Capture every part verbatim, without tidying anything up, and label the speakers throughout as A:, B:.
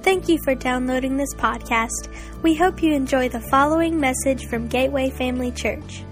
A: Thank you for downloading this podcast. We hope you enjoy the following message from Gateway Family Church.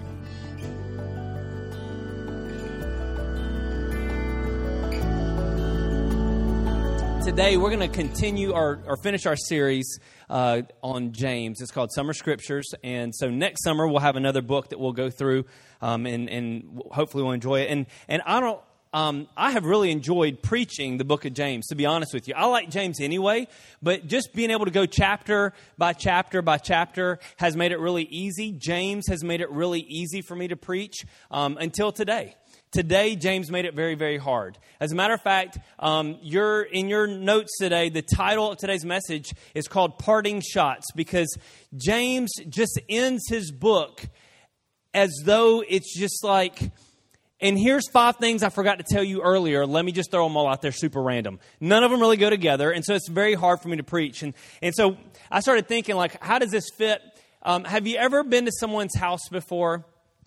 B: Today we're going to continue our, or finish our series uh, on James. It's called Summer Scriptures, and so next summer we'll have another book that we'll go through, um, and, and hopefully we'll enjoy it. And and I don't, um, I have really enjoyed preaching the book of James. To be honest with you, I like James anyway, but just being able to go chapter by chapter by chapter has made it really easy. James has made it really easy for me to preach um, until today. Today, James made it very, very hard. As a matter of fact, um, you're in your notes today, the title of today's message is called Parting Shots, because James just ends his book as though it's just like, and here's five things I forgot to tell you earlier. Let me just throw them all out there super random. None of them really go together, and so it's very hard for me to preach. And, and so I started thinking, like, how does this fit? Um, have you ever been to someone's house before?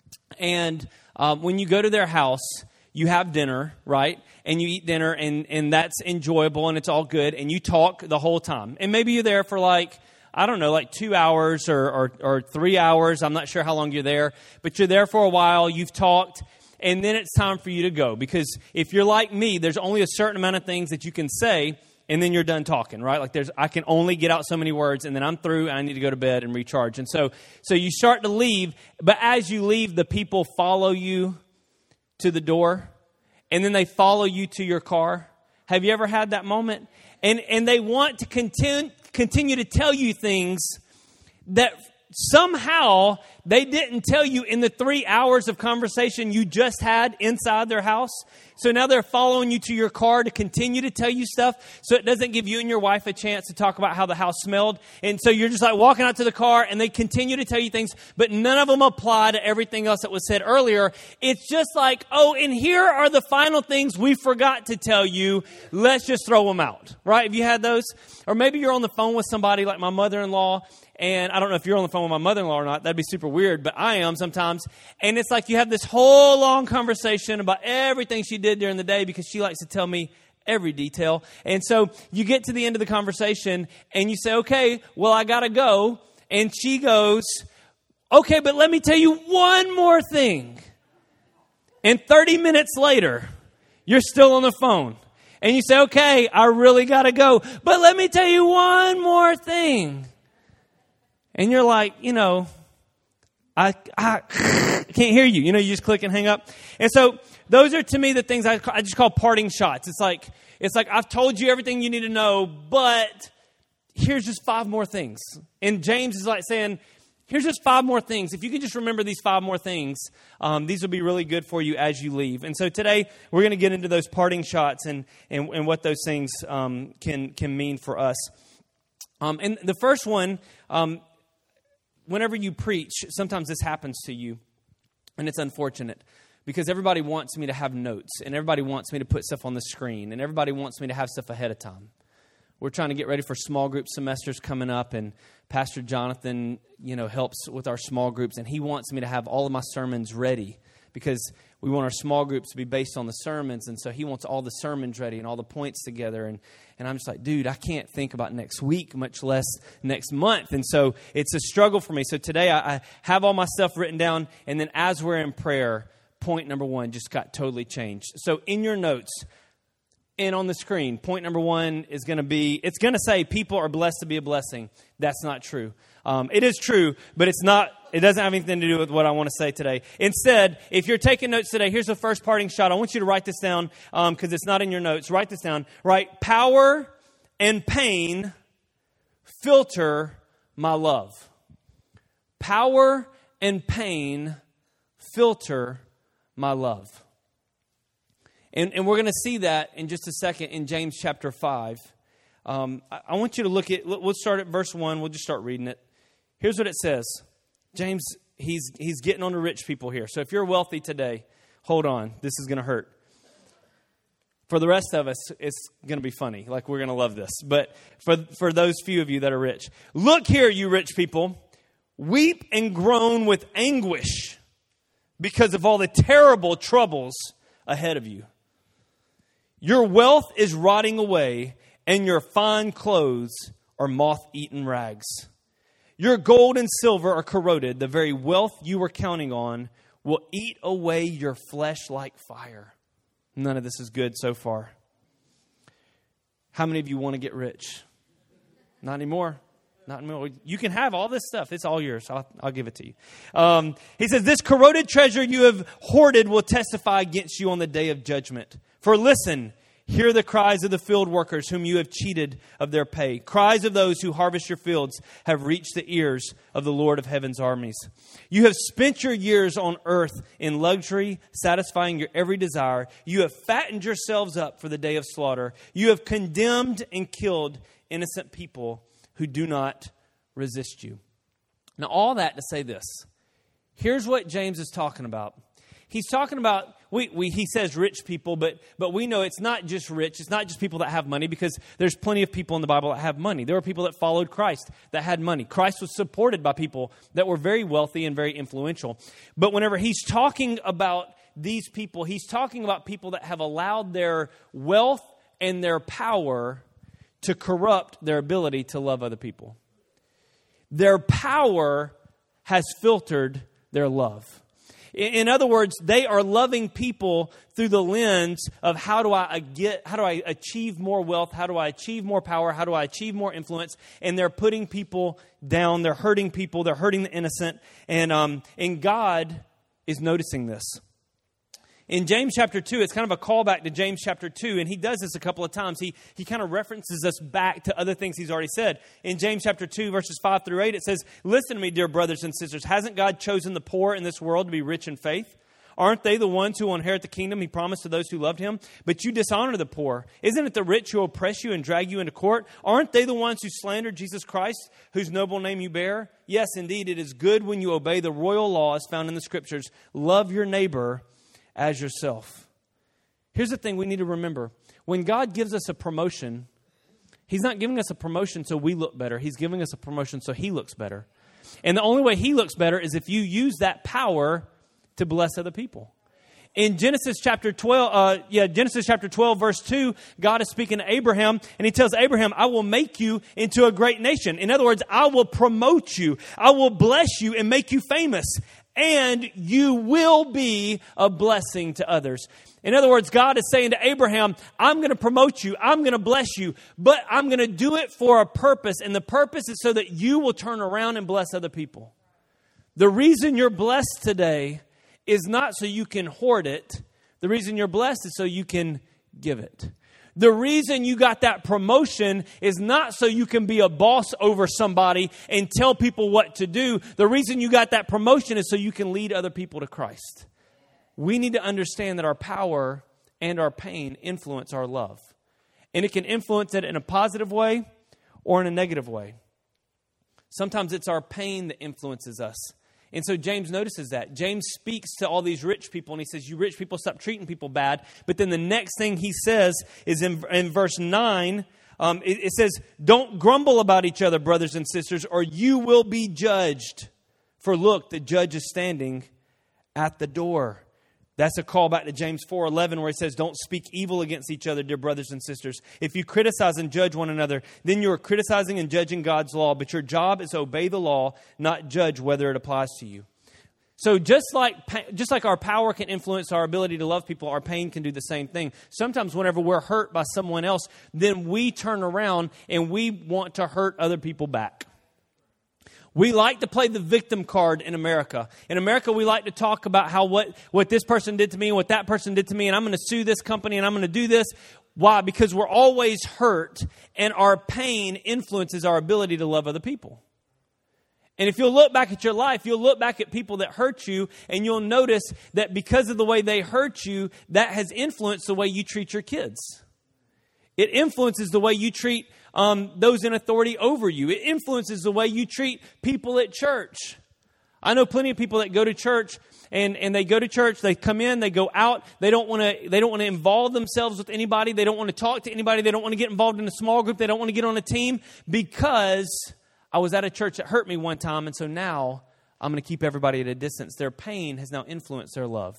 B: And Um, when you go to their house, you have dinner, right? And you eat dinner, and, and that's enjoyable, and it's all good, and you talk the whole time. And maybe you're there for like, I don't know, like two hours or, or, or three hours. I'm not sure how long you're there, but you're there for a while, you've talked, and then it's time for you to go. Because if you're like me, there's only a certain amount of things that you can say, and then you're done talking, right? Like there's, I can only get out so many words, and then I'm through, and I need to go to bed and recharge. And so, so you start to leave, but as you leave, the people follow you to the door, and then they follow you to your car. Have you ever had that moment? And and they want to continue continue to tell you things that somehow they didn't tell you in the three hours of conversation you just had inside their house. So now they're following you to your car to continue to tell you stuff, so it doesn't give you and your wife a chance to talk about how the house smelled. And so you're just like walking out to the car, and they continue to tell you things, but none of them apply to everything else that was said earlier. It's just like, oh, and here are the final things we forgot to tell you. Let's just throw them out, right? Have you had those? Or maybe you're on the phone with somebody like my mother-in-law, and I don't know if you're on the phone with my mother-in-law or not. That'd be super weird, but I am sometimes. And it's like you have this whole long conversation about everything she did during the day, because she likes to tell me every detail. And so you get to the end of the conversation, and you say, okay, well, I got to go. And she goes, okay, but let me tell you one more thing. And thirty minutes later, you're still on the phone. And you say, okay, I really got to go. But let me tell you one more thing. And you're like, you know, I, I can't hear you. You know, you just click and hang up. And so those are, to me, the things I, I just call parting shots. It's like, it's like I've told you everything you need to know, but here's just five more things. And James is like saying, here's just five more things. If you can just remember these five more things, um, these will be really good for you as you leave. And so today we're going to get into those parting shots and, and, and what those things um, can, can mean for us. Um, and the first one, um, whenever you preach, sometimes this happens to you, and it's unfortunate, because everybody wants me to have notes, and everybody wants me to put stuff on the screen, and everybody wants me to have stuff ahead of time. We're trying to get ready for small group semesters coming up, and Pastor Jonathan, you know, helps with our small groups, and he wants me to have all of my sermons ready, because we want our small groups to be based on the sermons, and so he wants all the sermons ready and all the points together. And, and I'm just like, dude, I can't think about next week, much less next month. And so it's a struggle for me. So today I, I have all my stuff written down, and then as we're in prayer, point number one just got totally changed. So in your notes and on the screen, point number one is going to be, it's going to say people are blessed to be a blessing. That's not true. Um, it is true, but it's not. It doesn't have anything to do with what I want to say today. Instead, if you're taking notes today, here's the first parting shot. I want you to write this down um, because it's not in your notes. Write this down. Write, power and pain filter my love. Power and pain filter my love. And, and we're going to see that in just a second in James chapter five. Um, I, I want you to look at, we'll start at verse one. We'll just start reading it. Here's what it says. James, he's he's getting on to rich people here. So if you're wealthy today, hold on. This is going to hurt. For the rest of us, it's going to be funny. Like, we're going to love this. But for, for those few of you that are rich, look here, you rich people. Weep and groan with anguish because of all the terrible troubles ahead of you. Your wealth is rotting away, and your fine clothes are moth-eaten rags. Your gold and silver are corroded. The very wealth you were counting on will eat away your flesh like fire. None of this is good so far. How many of you want to get rich? Not anymore. Not anymore. You can have all this stuff. It's all yours. I'll, I'll give it to you. Um, he says, this corroded treasure you have hoarded will testify against you on the day of judgment. For listen, hear the cries of the field workers whom you have cheated of their pay. Cries of those who harvest your fields have reached the ears of the Lord of heaven's armies. You have spent your years on earth in luxury, satisfying your every desire. You have fattened yourselves up for the day of slaughter. You have condemned and killed innocent people who do not resist you. Now, all that to say this. Here's what James is talking about. He's talking about, we, we, he says rich people, but but we know it's not just rich. It's not just people that have money, because there's plenty of people in the Bible that have money. There were people that followed Christ that had money. Christ was supported by people that were very wealthy and very influential. But whenever he's talking about these people, he's talking about people that have allowed their wealth and their power to corrupt their ability to love other people. Their power has filtered their love. In other words, they are loving people through the lens of how do I get, how do I achieve more wealth? How do I achieve more power? How do I achieve more influence? And they're putting people down. They're hurting people. They're hurting the innocent. And um, and God is noticing this. In James chapter two, it's kind of a callback to James chapter two, and he does this a couple of times. He he kind of references us back to other things he's already said. In James chapter two, verses five through eight, it says, listen to me, dear brothers and sisters. Hasn't God chosen the poor in this world to be rich in faith? Aren't they the ones who will inherit the kingdom he promised to those who loved him? But you dishonor the poor. Isn't it the rich who oppress you and drag you into court? Aren't they the ones who slander Jesus Christ, whose noble name you bear? Yes, indeed, it is good when you obey the royal laws found in the scriptures. Love your neighbor as yourself. Here's the thing we need to remember. When God gives us a promotion, he's not giving us a promotion so we look better. He's giving us a promotion so he looks better. And the only way he looks better is if you use that power to bless other people. In Genesis chapter twelve, uh, yeah, Genesis chapter twelve, verse two, God is speaking to Abraham, and he tells Abraham, I will make you into a great nation. In other words, I will promote you. I will bless you and make you famous. And you will be a blessing to others. In other words, God is saying to Abraham, I'm going to promote you. I'm going to bless you. But I'm going to do it for a purpose. And the purpose is so that you will turn around and bless other people. The reason you're blessed today is not so you can hoard it. The reason you're blessed is so you can give it. The reason you got that promotion is not so you can be a boss over somebody and tell people what to do. The reason you got that promotion is so you can lead other people to Christ. We need to understand that our power and our pain influence our love. And it can influence it in a positive way or in a negative way. Sometimes it's our pain that influences us. And so James notices that. James speaks to all these rich people and he says, you rich people, stop treating people bad. But then the next thing he says is in, in verse nine, um, it, it says, don't grumble about each other, brothers and sisters, or you will be judged. For look, the judge is standing at the door. That's a call back to James four eleven where he says, don't speak evil against each other, dear brothers and sisters. If you criticize and judge one another, then you are criticizing and judging God's law. But your job is to obey the law, not judge whether it applies to you. So just like just like our power can influence our ability to love people, our pain can do the same thing. Sometimes whenever we're hurt by someone else, then we turn around and we want to hurt other people back. We like to play the victim card in America. In America, we like to talk about how what, what this person did to me and what that person did to me, and I'm going to sue this company and I'm going to do this. Why? Because we're always hurt, and our pain influences our ability to love other people. And if you'll look back at your life, you'll look back at people that hurt you, and you'll notice that because of the way they hurt you, that has influenced the way you treat your kids. It influences the way you treat um, those in authority over you. It influences the way you treat people at church. I know plenty of people that go to church and, and they go to church, they come in, they go out. They don't want to they don't want to involve themselves with anybody. They don't want to talk to anybody. They don't want to get involved in a small group. They don't want to get on a team because I was at a church that hurt me one time, and so now I'm going to keep everybody at a distance. Their pain has now influenced their love.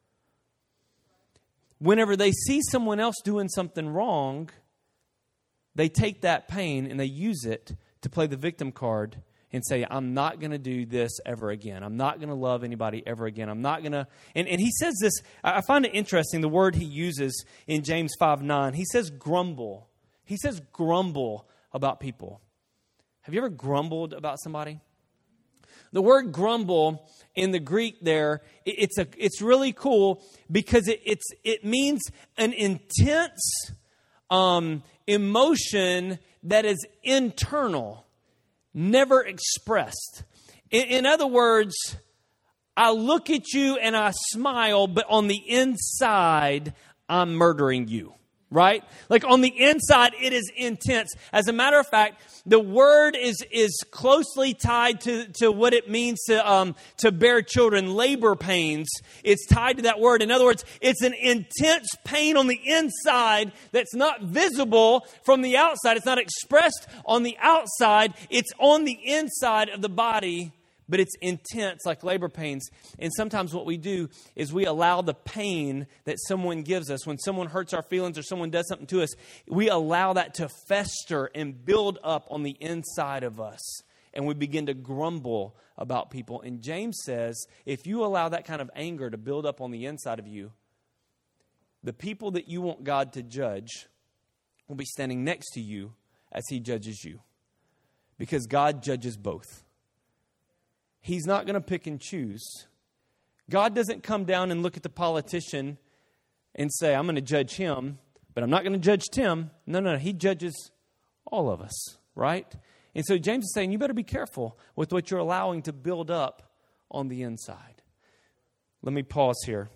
B: Whenever they see someone else doing something wrong, they take that pain and they use it to play the victim card and say, I'm not going to do this ever again. I'm not going to love anybody ever again. I'm not going to... And, and he says this, I find it interesting, the word he uses in James five nine. He says grumble. He says grumble about people. Have you ever grumbled about somebody? The word grumble in the Greek there, it, it's a it's really cool because it it's it means an intense um, emotion that is internal, never expressed. In, in other words, I look at you and I smile, but on the inside, I'm murdering you. Right? Like on the inside, it is intense. As a matter of fact, the word is is closely tied to, to what it means to um, to bear children, labor pains. It's tied to that word. In other words, it's an intense pain on the inside that's not visible from the outside. It's not expressed on the outside. It's on the inside of the body, but it's intense like labor pains. And sometimes what we do is we allow the pain that someone gives us. When someone hurts our feelings or someone does something to us, we allow that to fester and build up on the inside of us. And we begin to grumble about people. And James says, if you allow that kind of anger to build up on the inside of you, the people that you want God to judge will be standing next to you as he judges you. Because God judges both. He's not going to pick and choose. God doesn't come down and look at the politician and say, I'm going to judge him, but I'm not going to judge Tim. No, no, no. He judges all of us, right? And so James is saying, you better be careful with what you're allowing to build up on the inside. Let me pause here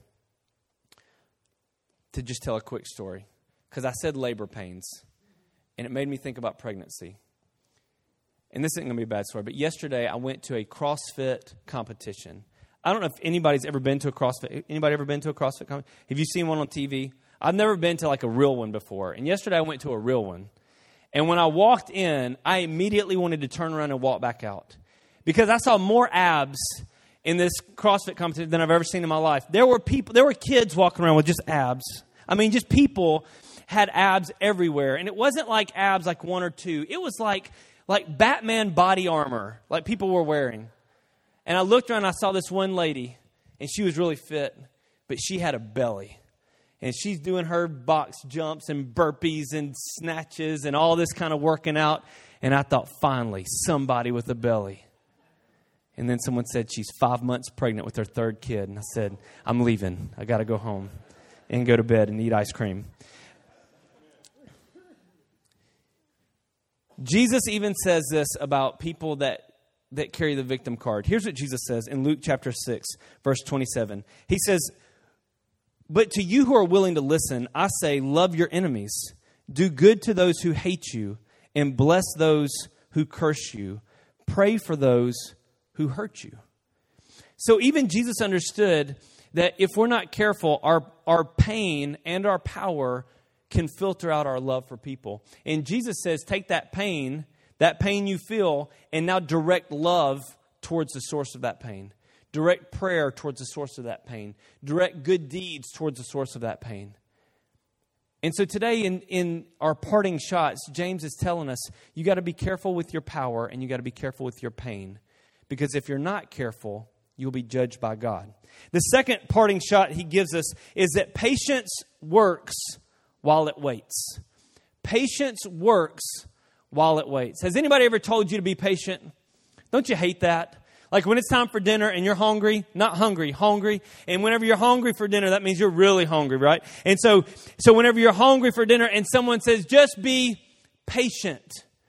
B: to just tell a quick story. Because I said labor pains, and it made me think about pregnancy. And this isn't going to be a bad story, but yesterday I went to a CrossFit competition. I don't know if anybody's ever been to a CrossFit. Anybody ever been to a CrossFit competition? Have you seen one on T V? I've never been to like a real one before. And yesterday I went to a real one. And when I walked in, I immediately wanted to turn around and walk back out. Because I saw more abs in this CrossFit competition than I've ever seen in my life. There were people, there were kids walking around with just abs. I mean, just people had abs everywhere. And it wasn't like abs like one or two. It was like... like Batman body armor, like people were wearing. And I looked around and I saw this one lady, and she was really fit, but she had a belly. And she's doing her box jumps and burpees and snatches and all this kind of working out. And I thought, finally, somebody with a belly. And then someone said she's five months pregnant with her third kid. And I said, I'm leaving. I got to go home and go to bed and eat ice cream. Jesus even says this about people that, that carry the victim card. Here's what Jesus says in Luke chapter six, verse twenty-seven. He says, but to you who are willing to listen, I say, love your enemies. Do good to those who hate you and bless those who curse you. Pray for those who hurt you. So even Jesus understood that if we're not careful, our, our pain and our power can filter out our love for people. And Jesus says, take that pain, that pain you feel, and now direct love towards the source of that pain. Direct prayer towards the source of that pain. Direct good deeds towards the source of that pain. And so today in, in our parting shots, James is telling us, you got to be careful with your power and you got to be careful with your pain. Because if you're not careful, you'll be judged by God. The second parting shot he gives us is that patience works while it waits. Patience works while it waits. Has anybody ever told you to be patient? Don't you hate that? Like when it's time for dinner and you're hungry, not hungry, hungry. And whenever you're hungry for dinner, that means you're really hungry, right? And so, so whenever you're hungry for dinner and someone says, just be patient,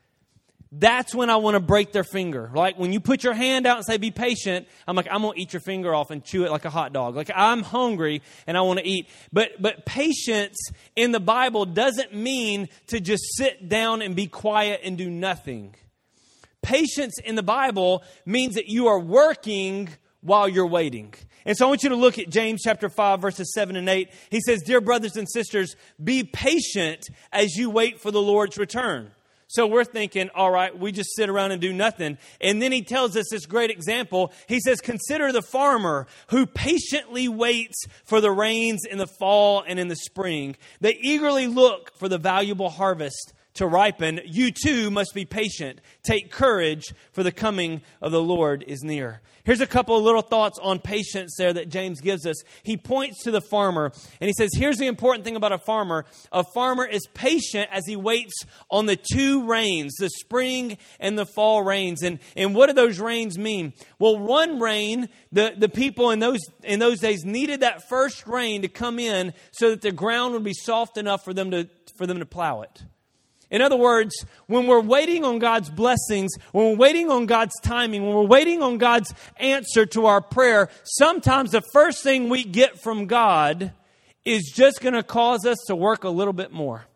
B: that's when I want to break their finger. Like when you put your hand out and say, be patient, I'm like, I'm going to eat your finger off and chew it like a hot dog. Like I'm hungry and I want to eat. But but patience in the Bible doesn't mean to just sit down and be quiet and do nothing. Patience in the Bible means that you are working while you're waiting. And so I want you to look at James chapter five, verses seven and eight. He says, dear brothers and sisters, be patient as you wait for the Lord's return. So we're thinking, all right, we just sit around and do nothing. And then he tells us this great example. He says, consider the farmer who patiently waits for the rains in the fall and in the spring. They eagerly look for the valuable harvest to ripen, you too must be patient. Take courage, for the coming of the Lord is near. Here's a couple of little thoughts on patience there that James gives us. He points to the farmer, and he says, here's the important thing about a farmer. A farmer is patient as he waits on the two rains, the spring and the fall rains. And, and what do those rains mean? Well, one rain, the, the people in those, in those days needed that first rain to come in so that the ground would be soft enough for them to, for them to plow it. In other words, when we're waiting on God's blessings, when we're waiting on God's timing, when we're waiting on God's answer to our prayer, sometimes the first thing we get from God is just going to cause us to work a little bit more.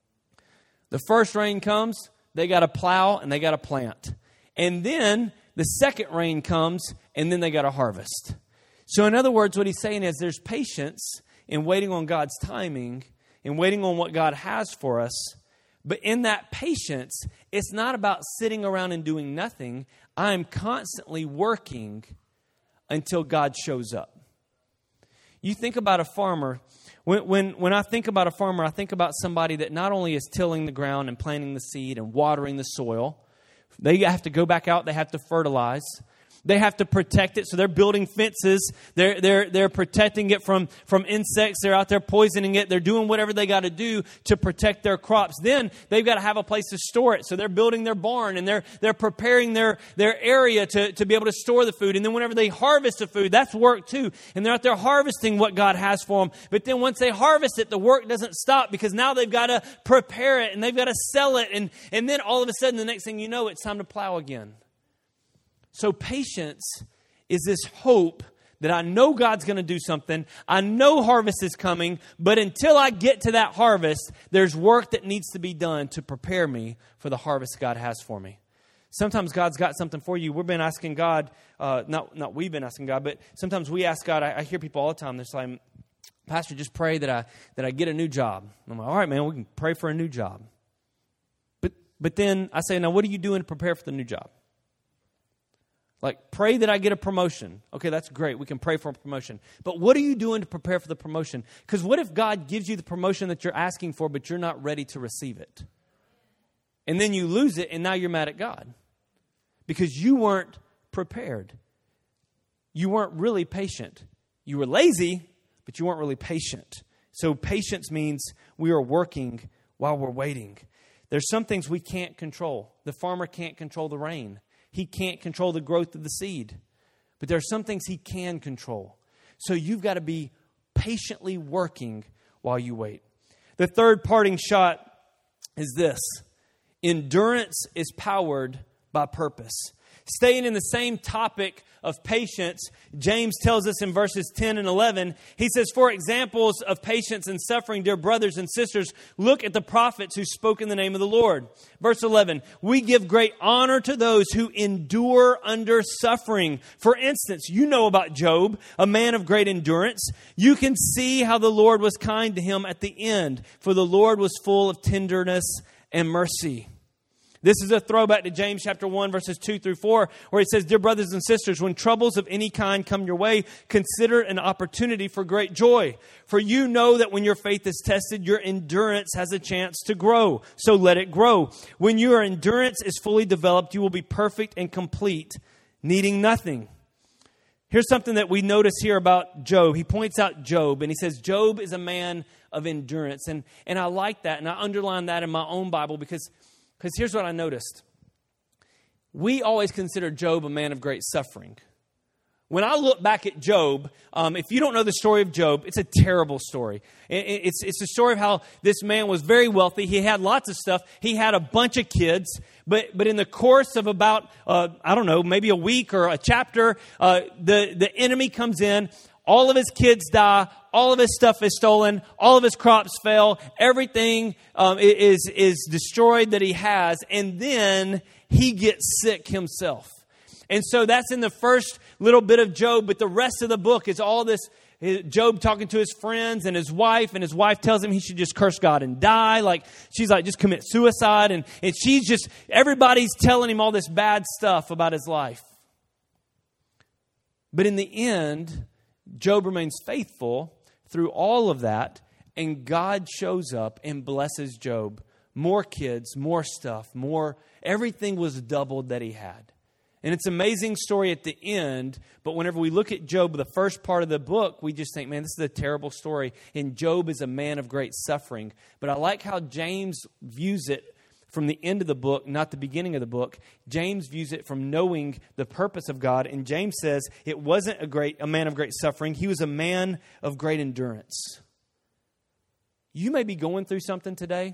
B: The first rain comes, they got to plow and they got to plant. And then the second rain comes and then they got to harvest. So in other words, what he's saying is there's patience in waiting on God's timing and waiting on what God has for us. But in that patience, it's not about sitting around and doing nothing. I'm constantly working until God shows up. You think about a farmer. When, when, when I think about a farmer, I think about somebody that not only is tilling the ground and planting the seed and watering the soil. They have to go back out. They have to fertilize. They have to protect it, so they're building fences. They're they're they're protecting it from, from insects. They're out there poisoning it. They're doing whatever they got to do to protect their crops. Then they've got to have a place to store it, so they're building their barn and they're they're preparing their their area to, to be able to store the food. And then whenever they harvest the food, that's work too. And they're out there harvesting what God has for them. But then once they harvest it, the work doesn't stop because now they've got to prepare it and they've got to sell it. And and then all of a sudden, the next thing you know, it's time to plow again. So patience is this hope that I know God's going to do something. I know harvest is coming, but until I get to that harvest, there's work that needs to be done to prepare me for the harvest God has for me. Sometimes God's got something for you. We've been asking God, uh, not not we've been asking God, but sometimes we ask God. I, I hear people all the time. They're like, Pastor, just pray that I that I get a new job. I'm like, all right, man, we can pray for a new job. But but then I say, now what are you doing to prepare for the new job? Like, pray that I get a promotion. Okay, that's great. We can pray for a promotion. But what are you doing to prepare for the promotion? Because what if God gives you the promotion that you're asking for, but you're not ready to receive it? And then you lose it, and now you're mad at God. Because you weren't prepared. You weren't really patient. You were lazy, but you weren't really patient. So patience means we are working while we're waiting. There's some things we can't control. The farmer can't control the rain. He can't control the growth of the seed. But there are some things he can control. So you've got to be patiently working while you wait. The third parting shot is this. Endurance is powered by purpose. Staying in the same topic of patience, James tells us in verses ten and eleven, he says, for examples of patience and suffering, dear brothers and sisters, look at the prophets who spoke in the name of the Lord. Verse eleven, we give great honor to those who endure under suffering. For instance, you know about Job, a man of great endurance. You can see how the Lord was kind to him at the end, for the Lord was full of tenderness and mercy. This is a throwback to James chapter one, verses two through four, where it says, dear brothers and sisters, when troubles of any kind come your way, consider an opportunity for great joy. For you know that when your faith is tested, your endurance has a chance to grow. So let it grow. When your endurance is fully developed, you will be perfect and complete, needing nothing. Here's something that we notice here about Job. He points out Job, and he says, Job is a man of endurance. And, and I like that, and I underline that in my own Bible because Because here's what I noticed. We always consider Job a man of great suffering. When I look back at Job, um, if you don't know the story of Job, it's a terrible story. It's, it's a story of how this man was very wealthy. He had lots of stuff. He had a bunch of kids. But but in the course of about, uh, I don't know, maybe a week or a chapter, uh, the, the enemy comes in. All of his kids die. All of his stuff is stolen. All of his crops fail. Everything um, is, is destroyed that he has. And then he gets sick himself. And so that's in the first little bit of Job. But the rest of the book is all this, Job talking to his friends and his wife. And his wife tells him he should just curse God and die. Like, she's like, just commit suicide. And, and she's just, everybody's telling him all this bad stuff about his life. But in the end, Job remains faithful through all of that, and God shows up and blesses Job more kids, more stuff, more, everything was doubled that he had. And it's an amazing story at the end, but whenever we look at Job, the first part of the book, we just think, man, this is a terrible story. And Job is a man of great suffering. But I like how James views it from the end of the book, not the beginning of the book. James views it from knowing the purpose of God. And James says it wasn't a great a man of great suffering. He was a man of great endurance. You may be going through something today,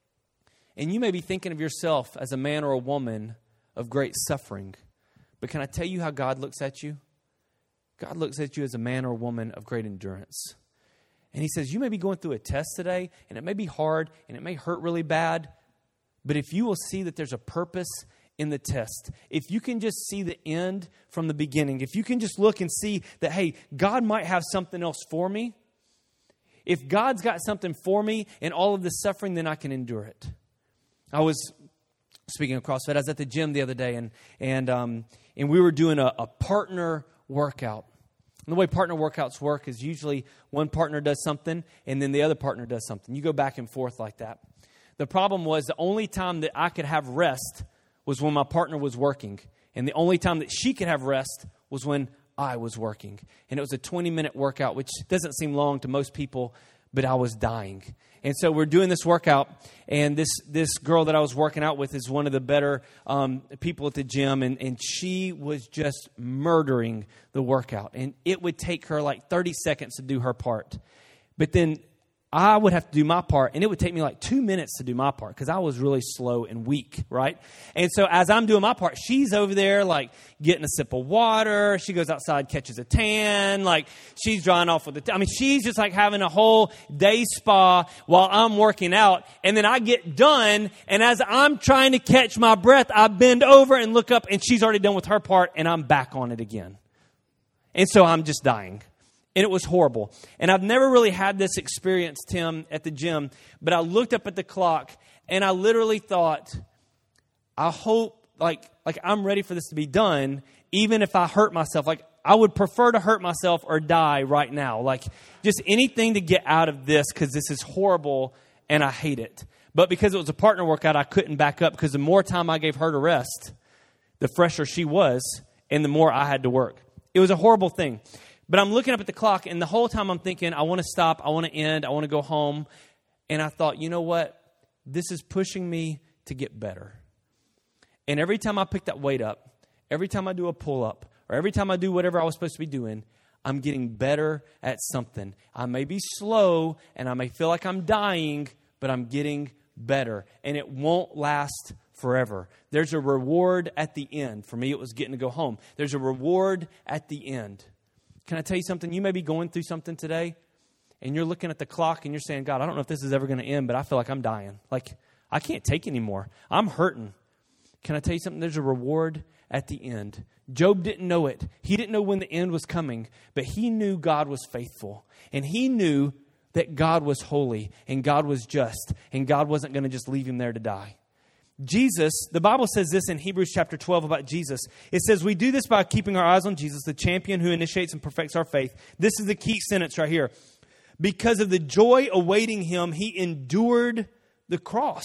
B: and you may be thinking of yourself as a man or a woman of great suffering. But can I tell you how God looks at you? God looks at you as a man or a woman of great endurance. And he says, you may be going through a test today, and it may be hard, and it may hurt really bad. But if you will see that there's a purpose in the test, if you can just see the end from the beginning, if you can just look and see that, hey, God might have something else for me. If God's got something for me in all of this suffering, then I can endure it. I was, speaking of CrossFit, I was at the gym the other day, and and um, and we were doing a, a partner workout. And the way partner workouts work is usually one partner does something, and then the other partner does something. You go back and forth like that. The problem was the only time that I could have rest was when my partner was working. And the only time that she could have rest was when I was working. And it was a twenty-minute workout, which doesn't seem long to most people, but I was dying. And so we're doing this workout, and this this girl that I was working out with is one of the better um, people at the gym, and, and she was just murdering the workout. And it would take her like thirty seconds to do her part. But then I would have to do my part, and it would take me like two minutes to do my part because I was really slow and weak, right? And so as I'm doing my part, she's over there like getting a sip of water. She goes outside, catches a tan. Like she's drying off with the, t- I mean, she's just like having a whole day spa while I'm working out. And then I get done, and as I'm trying to catch my breath, I bend over and look up, and she's already done with her part, and I'm back on it again. And so I'm just dying. And it was horrible. And I've never really had this experience, Tim, at the gym. But I looked up at the clock, and I literally thought, I hope, like, like I'm ready for this to be done, even if I hurt myself. Like, I would prefer to hurt myself or die right now. Like, just anything to get out of this, because this is horrible, and I hate it. But because it was a partner workout, I couldn't back up, because the more time I gave her to rest, the fresher she was, and the more I had to work. It was a horrible thing. But I'm looking up at the clock, and the whole time I'm thinking, I want to stop, I want to end, I want to go home. And I thought, you know what? This is pushing me to get better. And every time I pick that weight up, every time I do a pull-up, or every time I do whatever I was supposed to be doing, I'm getting better at something. I may be slow, and I may feel like I'm dying, but I'm getting better. And it won't last forever. There's a reward at the end. For me, it was getting to go home. There's a reward at the end. Can I tell you something? You may be going through something today, and you're looking at the clock, and you're saying, God, I don't know if this is ever going to end, but I feel like I'm dying. Like, I can't take anymore. I'm hurting. Can I tell you something? There's a reward at the end. Job didn't know it. He didn't know when the end was coming, but he knew God was faithful, and he knew that God was holy, and God was just, and God wasn't going to just leave him there to die. Jesus, the Bible says this in Hebrews chapter twelve about Jesus. It says, we do this by keeping our eyes on Jesus, the champion who initiates and perfects our faith. This is the key sentence right here. Because of the joy awaiting him, he endured the cross.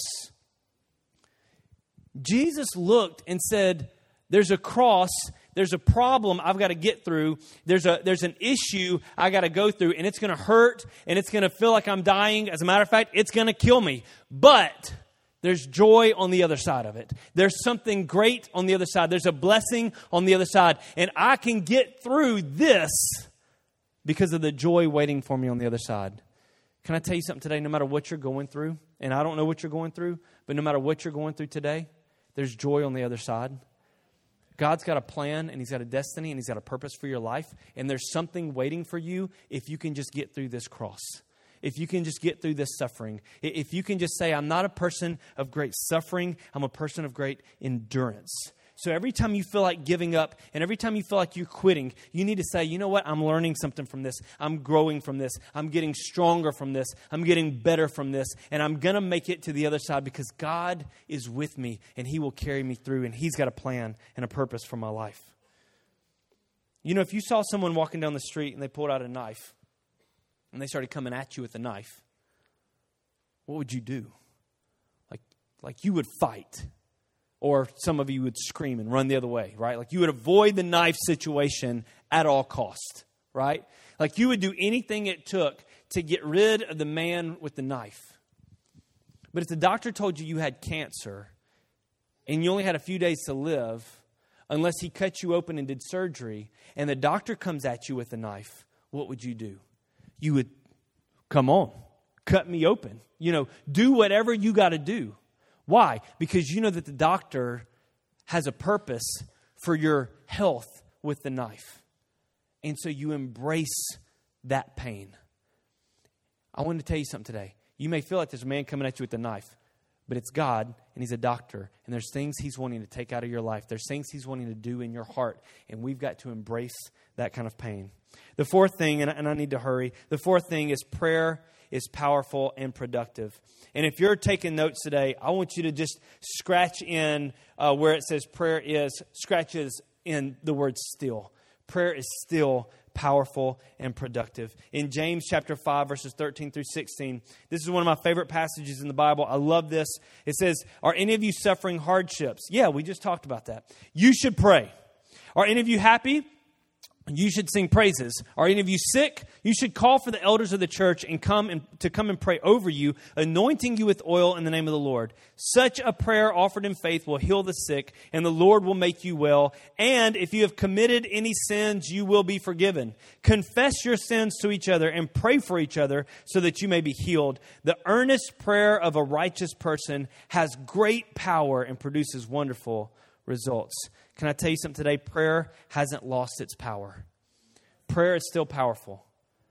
B: Jesus looked and said, there's a cross, there's a problem I've got to get through, there's a there's an issue I got to go through, and it's going to hurt, and it's going to feel like I'm dying. As a matter of fact, it's going to kill me. But there's joy on the other side of it. There's something great on the other side. There's a blessing on the other side. And I can get through this because of the joy waiting for me on the other side. Can I tell you something today? No matter what you're going through, and I don't know what you're going through, but no matter what you're going through today, there's joy on the other side. God's got a plan, and he's got a destiny, and he's got a purpose for your life. And there's something waiting for you if you can just get through this cross. If you can just get through this suffering, if you can just say, I'm not a person of great suffering, I'm a person of great endurance. So every time you feel like giving up, and every time you feel like you're quitting, you need to say, you know what, I'm learning something from this. I'm growing from this. I'm getting stronger from this. I'm getting better from this. And I'm going to make it to the other side because God is with me, and he will carry me through, and he's got a plan and a purpose for my life. You know, if you saw someone walking down the street and they pulled out a knife, and they started coming at you with a knife, what would you do? Like, like you would fight. Or some of you would scream and run the other way, right? Like you would avoid the knife situation at all cost, right? Like you would do anything it took to get rid of the man with the knife. But if the doctor told you you had cancer and you only had a few days to live, unless he cut you open and did surgery, and the doctor comes at you with a knife, what would you do? You would, come on, cut me open. You know, do whatever you got to do. Why? Because you know that the doctor has a purpose for your health with the knife. And so you embrace that pain. I want to tell you something today. You may feel like there's a man coming at you with a knife, but it's God, and He's a doctor, and there's things He's wanting to take out of your life. There's things He's wanting to do in your heart, and we've got to embrace that kind of pain. The fourth thing, and I, and I need to hurry, the fourth thing is prayer is powerful and productive. And if you're taking notes today, I want you to just scratch in uh, where it says prayer is, scratches in the word still. Prayer is still powerful and productive. In James chapter five, verses thirteen through sixteen, this is one of my favorite passages in the Bible. I love this. It says, are any of you suffering hardships? Yeah, we just talked about that. You should pray. Are any of you happy? You should sing praises. Are any of you sick? You should call for the elders of the church and come and to come and pray over you, anointing you with oil in the name of the Lord. Such a prayer offered in faith will heal the sick, and the Lord will make you well. And if you have committed any sins, you will be forgiven. Confess your sins to each other and pray for each other so that you may be healed. The earnest prayer of a righteous person has great power and produces wonderful results. Can I tell you something today? Prayer hasn't lost its power. Prayer is still powerful.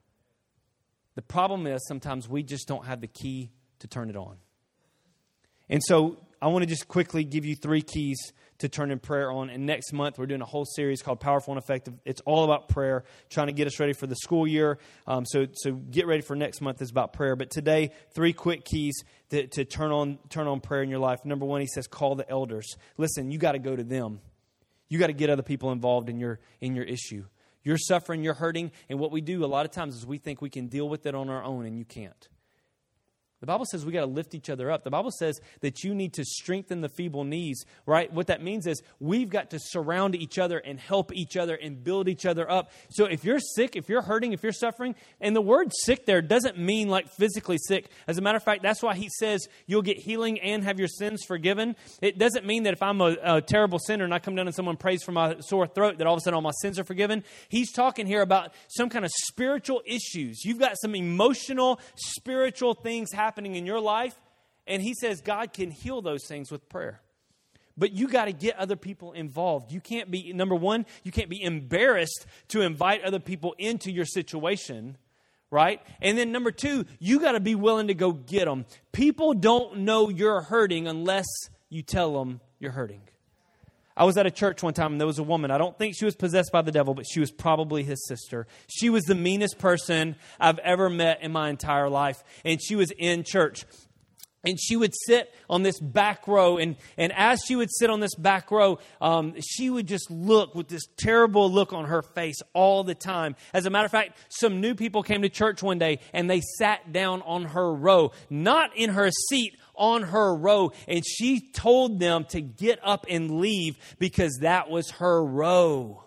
B: The problem is sometimes we just don't have the key to turn it on. And so I want to just quickly give you three keys to turn in prayer on. And next month, we're doing a whole series called Powerful and Effective. It's all about prayer, trying to get us ready for the school year. Um, so so get ready for next month. It's about prayer. But today, three quick keys to, to turn on turn on prayer in your life. Number one, he says, call the elders. Listen, you got to go to them. You got to get other people involved in your in your issue. You're suffering, you're hurting, and what we do a lot of times is we think we can deal with it on our own, and you can't. The Bible says we got to lift each other up. The Bible says that you need to strengthen the feeble knees, right? What that means is we've got to surround each other and help each other and build each other up. So if you're sick, if you're hurting, if you're suffering, and the word sick there doesn't mean like physically sick. As a matter of fact, that's why he says you'll get healing and have your sins forgiven. It doesn't mean that if I'm a, a terrible sinner and I come down and someone prays for my sore throat, that all of a sudden all my sins are forgiven. He's talking here about some kind of spiritual issues. You've got some emotional, spiritual things happening happening in your life, and he says God can heal those things with prayer. But you got to get other people involved. You can't be, number one, you can't be embarrassed to invite other people into your situation, right? And then number two, you got to be willing to go get them. People don't know you're hurting unless you tell them you're hurting. I was at a church one time and there was a woman. I don't think she was possessed by the devil, but she was probably his sister. She was the meanest person I've ever met in my entire life. And she was in church. And she would sit on this back row. And, and as she would sit on this back row, um, she would just look with this terrible look on her face all the time. As a matter of fact, some new people came to church one day and they sat down on her row, not in her seat, on her row, and she told them to get up and leave because that was her row.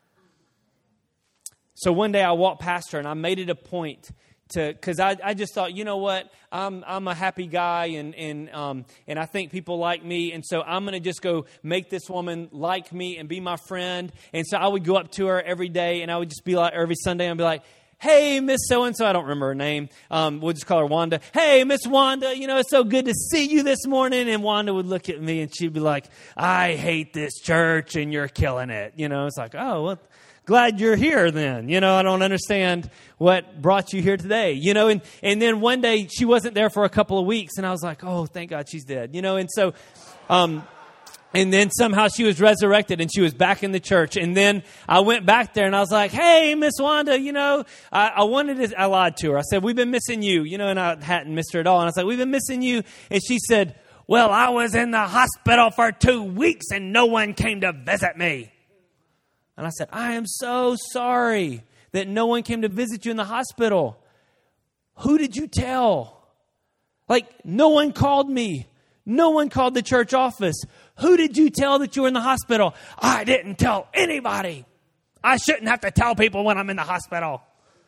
B: So one day I walked past her and I made it a point to, because I, I just thought, you know what, I'm I'm a happy guy and and um and I think people like me, and so I'm going to just go make this woman like me and be my friend. And so I would go up to her every day and I would just be like, every Sunday I'd be like, hey, Miss So-and-so, I don't remember her name. Um, we'll just call her Wanda. Hey, Miss Wanda, you know, it's so good to see you this morning. And Wanda would look at me and she'd be like, I hate this church and you're killing it. You know, it's like, oh, well, glad you're here then. You know, I don't understand what brought you here today. You know, and, and then one day she wasn't there for a couple of weeks and I was like, oh, thank God she's dead. You know, and so... um And then somehow she was resurrected and she was back in the church. And then I went back there and I was like, hey, Miss Wanda, you know, I, I wanted to, I lied to her. I said, we've been missing you, you know, and I hadn't missed her at all. And I was like, we've been missing you. And she said, well, I was in the hospital for two weeks and no one came to visit me. And I said, I am so sorry that no one came to visit you in the hospital. Who did you tell? Like, no one called me. No one called the church office. Who did you tell that you were in the hospital? I didn't tell anybody. I shouldn't have to tell people when I'm in the hospital.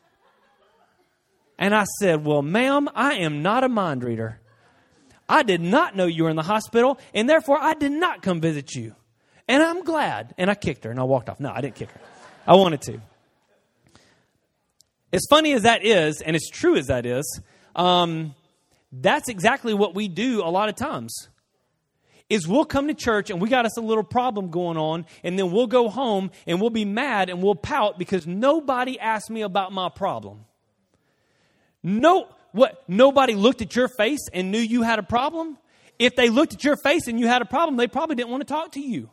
B: And I said, well, ma'am, I am not a mind reader. I did not know you were in the hospital, and therefore I did not come visit you. And I'm glad. And I kicked her, and I walked off. No, I didn't kick her. I wanted to. As funny as that is, and as true as that is, um, that's exactly what we do a lot of times. Is we'll come to church, and we got us a little problem going on, and then we'll go home, and we'll be mad, and we'll pout because nobody asked me about my problem. No, what? Nobody looked at your face and knew you had a problem? If they looked at your face and you had a problem, they probably didn't want to talk to you.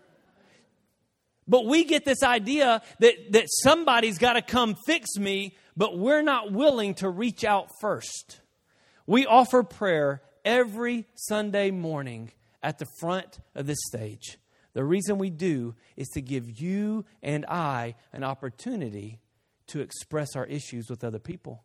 B: But we get this idea that, that somebody's got to come fix me, but we're not willing to reach out first. We offer prayer every Sunday morning at the front of this stage. The reason we do is to give you and I an opportunity to express our issues with other people.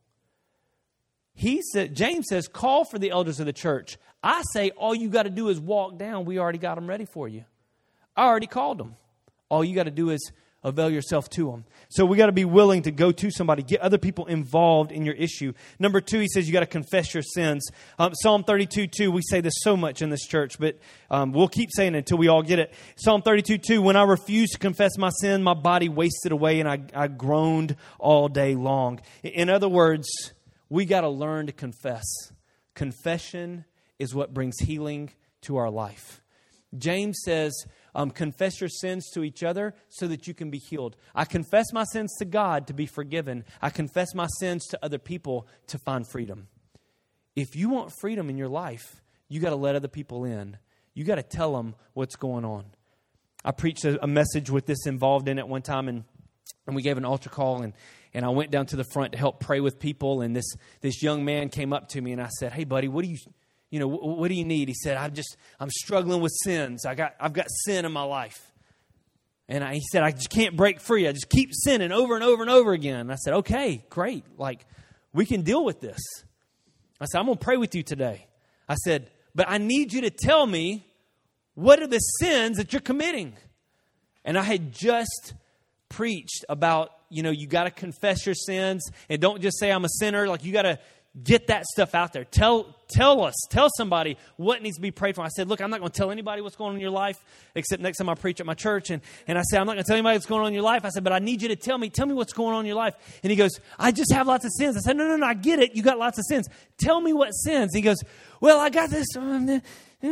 B: He said, James says, call for the elders of the church. I say, all you got to do is walk down. We already got them ready for you. I already called them. All you got to do is avail yourself to them. So we got to be willing to go to somebody, get other people involved in your issue. Number two, he says you got to confess your sins. Um, Psalm thirty-two two, we say this so much in this church, but um, we'll keep saying it until we all get it. Psalm thirty-two two, when I refused to confess my sin, my body wasted away and I, I groaned all day long. In other words, we got to learn to confess. Confession is what brings healing to our life. James says, um, confess your sins to each other so that you can be healed. I confess my sins to God to be forgiven. I confess my sins to other people to find freedom. If you want freedom in your life, you got to let other people in. You got to tell them what's going on. I preached a, a message with this involved in it one time, and, and we gave an altar call, and And I went down to the front to help pray with people. And this this young man came up to me and I said, "Hey, buddy, what do you, you know, what, what do you need?" He said, "I'm just, I'm struggling with sins. I got, I've got sin in my life." And I, he said, "I just can't break free. I just keep sinning over and over and over again." And I said, "Okay, great. Like, we can deal with this." I said, "I'm going to pray with you today." I said, "But I need you to tell me what are the sins that you're committing." And I had just preached about, you know, you got to confess your sins and don't just say I'm a sinner. Like, you got to get that stuff out there. Tell tell us, tell somebody what needs to be prayed for. I said, look, I'm not going to tell anybody what's going on in your life except next time I preach at my church. And, and I said, I'm not going to tell anybody what's going on in your life. I said, but I need you to tell me, tell me what's going on in your life. And he goes, I just have lots of sins. I said, no, no, no, I get it. You got lots of sins. Tell me what sins. He goes, well, I got this. I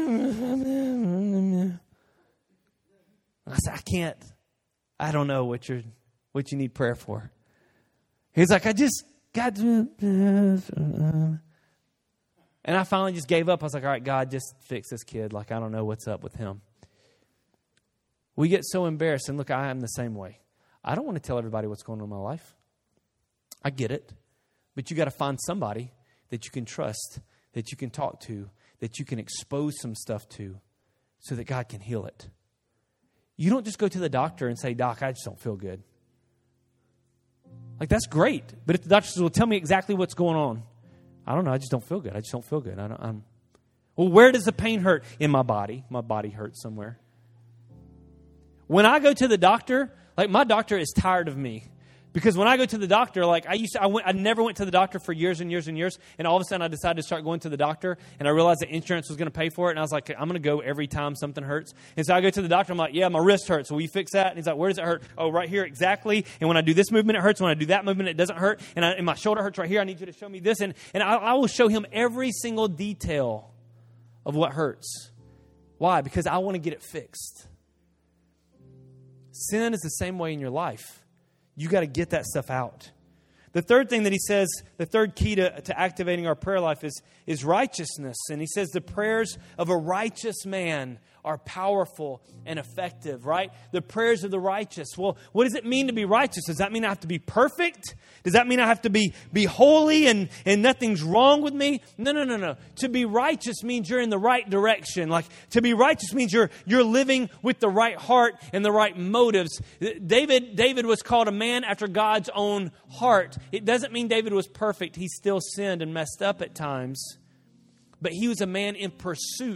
B: said, I can't. I don't know what you're, what you need prayer for. He's like, I just got to. And I finally just gave up. I was like, all right, God, just fix this kid. Like, I don't know what's up with him. We get so embarrassed. And look, I am the same way. I don't want to tell everybody what's going on in my life. I get it. But you got to find somebody that you can trust, that you can talk to, that you can expose some stuff to so that God can heal it. You don't just go to the doctor and say, Doc, I just don't feel good. Like, that's great. But if the doctor says, well, tell me exactly what's going on. I don't know. I just don't feel good. I just don't feel good. I don't, I'm, well, where does the pain hurt? In my body. My body hurts somewhere. When I go to the doctor, like, my doctor is tired of me. Because when I go to the doctor, like I used to, I went, I never went to the doctor for years and years and years. And all of a sudden I decided to start going to the doctor, and I realized that insurance was going to pay for it. And I was like, I'm going to go every time something hurts. And so I go to the doctor. I'm like, yeah, my wrist hurts. Will you fix that? And he's like, where does it hurt? Oh, right here. Exactly. And when I do this movement, it hurts. When I do that movement, it doesn't hurt. And, I, and my shoulder hurts right here. I need you to show me this. And, and I, I will show him every single detail of what hurts. Why? Because I want to get it fixed. Sin is the same way in your life. You got to get that stuff out. The third thing that he says, the third key to, to activating our prayer life is, is righteousness. And he says the prayers of a righteous man are powerful and effective, right? The prayers of the righteous. Well, what does it mean to be righteous? Does that mean I have to be perfect? Does that mean I have to be, be holy and, and nothing's wrong with me? No, no, no, no. To be righteous means you're in the right direction. Like, to be righteous means you're you're living with the right heart and the right motives. David, David was called a man after God's own heart. It doesn't mean David was perfect. He still sinned and messed up at times. But he was a man in pursuit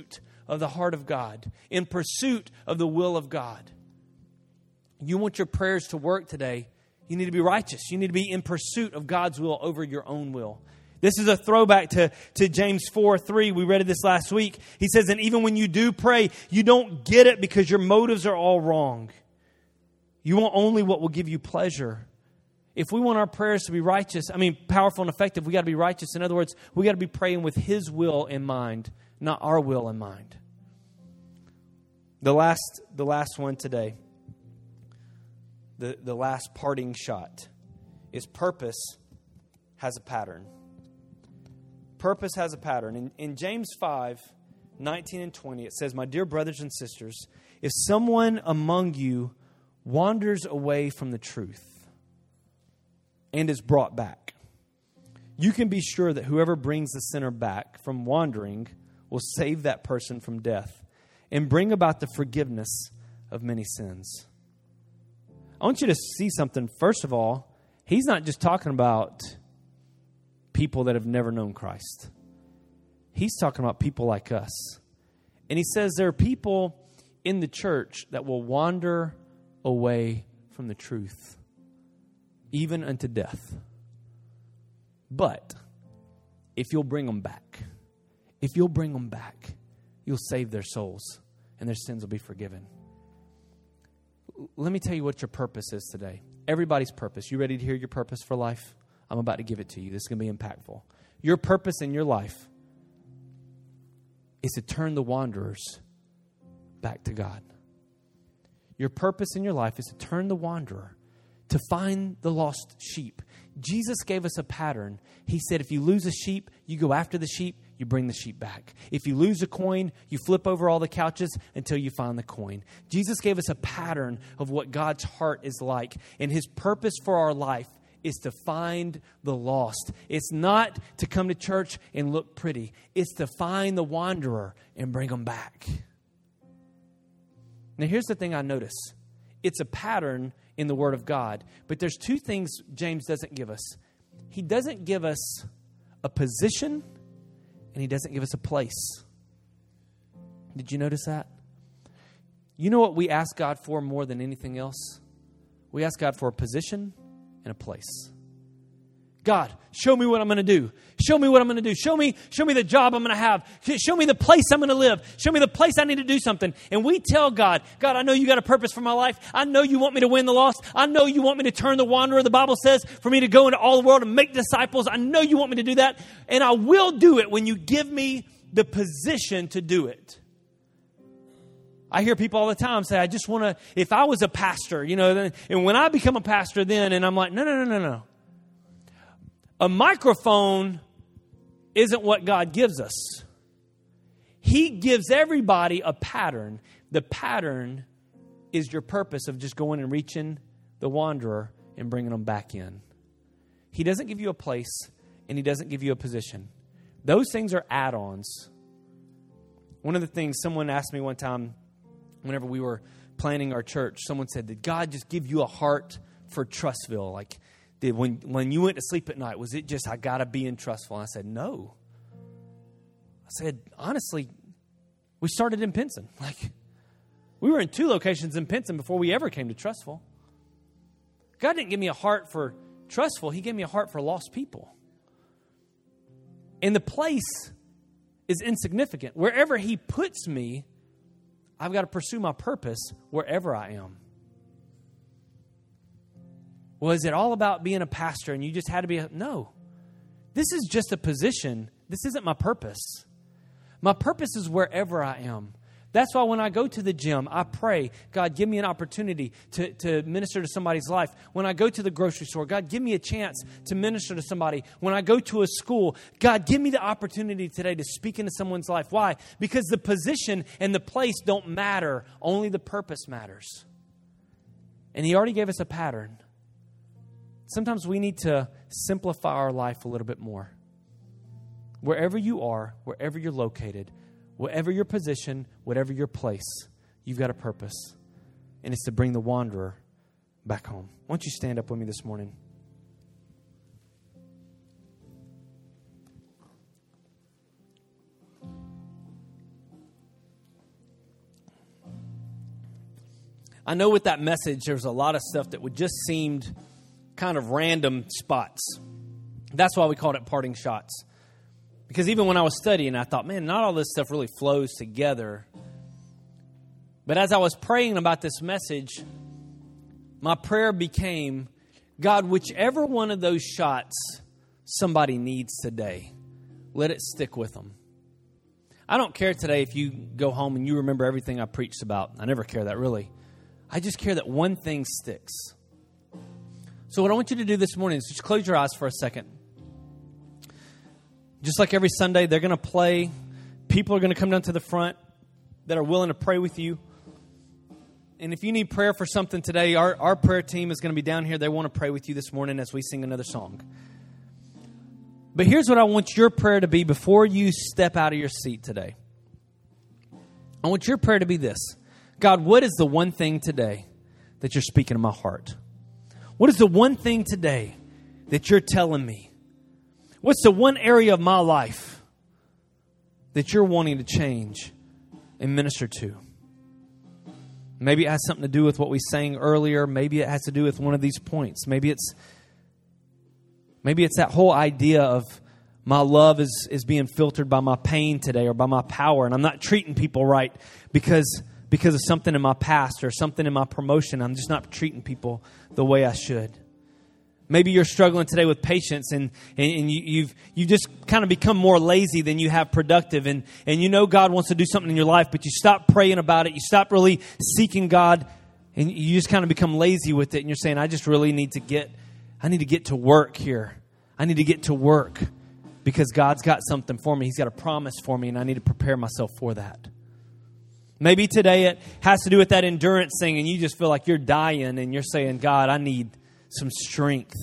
B: of the heart of God, in pursuit of the will of God. You want your prayers to work today, you need to be righteous. You need to be in pursuit of God's will over your own will. This is a throwback to, to James four three. We read it this last week. He says, and even when you do pray, you don't get it because your motives are all wrong. You want only what will give you pleasure. If we want our prayers to be righteous, I mean, powerful and effective, we got to be righteous. In other words, we got to be praying with His will in mind, not our will in mind. The last, the last one today, the, the last parting shot, is purpose has a pattern. Purpose has a pattern. In, in James five, nineteen and twenty, it says, my dear brothers and sisters, if someone among you wanders away from the truth and is brought back, you can be sure that whoever brings the sinner back from wandering will save that person from death and bring about the forgiveness of many sins. I want you to see something. First of all, he's not just talking about people that have never known Christ. He's talking about people like us. And he says there are people in the church that will wander away from the truth, even unto death. But if you'll bring them back, if you'll bring them back, you'll save their souls and their sins will be forgiven. Let me tell you what your purpose is today. Everybody's purpose. You ready to hear your purpose for life? I'm about to give it to you. This is going to be impactful. Your purpose in your life is to turn the wanderers back to God. Your purpose in your life is to turn the wanderer, to find the lost sheep. Jesus gave us a pattern. He said, if you lose a sheep, you go after the sheep, you bring the sheep back. If you lose a coin, you flip over all the couches until you find the coin. Jesus gave us a pattern of what God's heart is like. And His purpose for our life is to find the lost. It's not to come to church and look pretty. It's to find the wanderer and bring them back. Now, here's the thing I notice. It's a pattern in the Word of God. But there's two things James doesn't give us. He doesn't give us a position, and he doesn't give us a place. Did you notice that? You know what we ask God for more than anything else? We ask God for a position and a place. God, show me what I'm going to do. Show me what I'm going to do. Show me, show me the job I'm going to have. Show me the place I'm going to live. Show me the place I need to do something. And we tell God, God, I know you got a purpose for my life. I know you want me to win the lost. I know you want me to turn the wanderer. The Bible says for me to go into all the world and make disciples. I know you want me to do that. And I will do it when you give me the position to do it. I hear people all the time say, I just want to, if I was a pastor, you know, and when I become a pastor then, and I'm like, no, no, no, no, no. A microphone isn't what God gives us. He gives everybody a pattern. The pattern is your purpose of just going and reaching the wanderer and bringing them back in. He doesn't give you a place, and He doesn't give you a position. Those things are add-ons. One of the things someone asked me one time, whenever we were planning our church, someone said, did God just give you a heart for Trustville? Like, did when, when you went to sleep at night, was it just, I got to be in Trustville? And I said, no. I said, honestly, we started in Pinson. Like, we were in two locations in Pinson before we ever came to Trustville. God didn't give me a heart for Trustville. He gave me a heart for lost people. And the place is insignificant. Wherever He puts me, I've got to pursue my purpose wherever I am. Well, is it all about being a pastor and you just had to be a... No. This is just a position. This isn't my purpose. My purpose is wherever I am. That's why when I go to the gym, I pray, God, give me an opportunity to, to minister to somebody's life. When I go to the grocery store, God, give me a chance to minister to somebody. When I go to a school, God, give me the opportunity today to speak into someone's life. Why? Because the position and the place don't matter. Only the purpose matters. And He already gave us a pattern. Sometimes we need to simplify our life a little bit more. Wherever you are, wherever you're located, whatever your position, whatever your place, you've got a purpose. And it's to bring the wanderer back home. Why don't you stand up with me this morning? I know with that message, there was a lot of stuff that would just seemed kind of random spots. That's why we called it Parting Shots. Because even when I was studying, I thought, man, not all this stuff really flows together. But as I was praying about this message, my prayer became, God, whichever one of those shots somebody needs today, let it stick with them. I don't care today if you go home and you remember everything I preached about. I never care that really. I just care that one thing sticks. So what I want you to do this morning is just close your eyes for a second. Just like every Sunday, they're going to play. People are going to come down to the front that are willing to pray with you. And if you need prayer for something today, our, our prayer team is going to be down here. They want to pray with you this morning as we sing another song. But here's what I want your prayer to be before you step out of your seat today. I want your prayer to be this. God, what is the one thing today that you're speaking to my heart? What is the one thing today that you're telling me? What's the one area of my life that you're wanting to change and minister to? Maybe it has something to do with what we sang earlier. Maybe it has to do with one of these points. Maybe it's maybe it's that whole idea of my love is, is being filtered by my pain today or by my power, and I'm not treating people right because because of something in my past or something in my promotion. I'm just not treating people the way I should. Maybe you're struggling today with patience and, and, and you, you've you just kind of become more lazy than you have productive. And, and you know God wants to do something in your life, but you stop praying about it. You stop really seeking God, and you just kind of become lazy with it. And you're saying, I just really need to get, I need to get to work here. I need to get to work because God's got something for me. He's got a promise for me, and I need to prepare myself for that. Maybe today it has to do with that endurance thing, and you just feel like you're dying, and you're saying, God, I need some strength.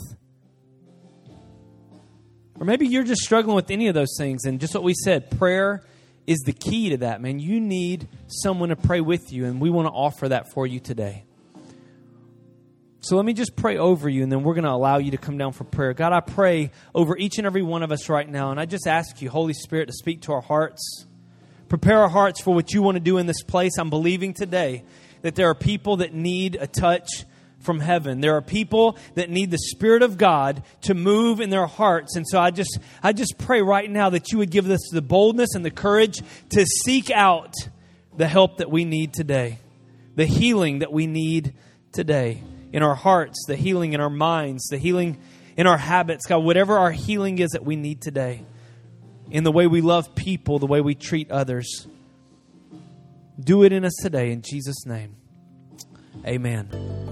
B: Or maybe you're just struggling with any of those things, and just what we said, prayer is the key to that, man. You need someone to pray with you, and we want to offer that for you today. So let me just pray over you, and then we're going to allow you to come down for prayer. God, I pray over each and every one of us right now, and I just ask you, Holy Spirit, to speak to our hearts. Prepare our hearts for what you want to do in this place. I'm believing today that there are people that need a touch from heaven. There are people that need the Spirit of God to move in their hearts. And so I just I just pray right now that you would give us the boldness and the courage to seek out the help that we need today, the healing that we need today in our hearts, the healing in our minds, the healing in our habits. God, whatever our healing is that we need today, in the way we love people, the way we treat others, do it in us today in Jesus' name. Amen.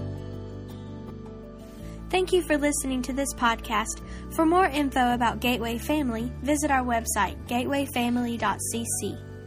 A: Thank you for listening to this podcast. For more info about Gateway Family, visit our website, gateway family dot c c.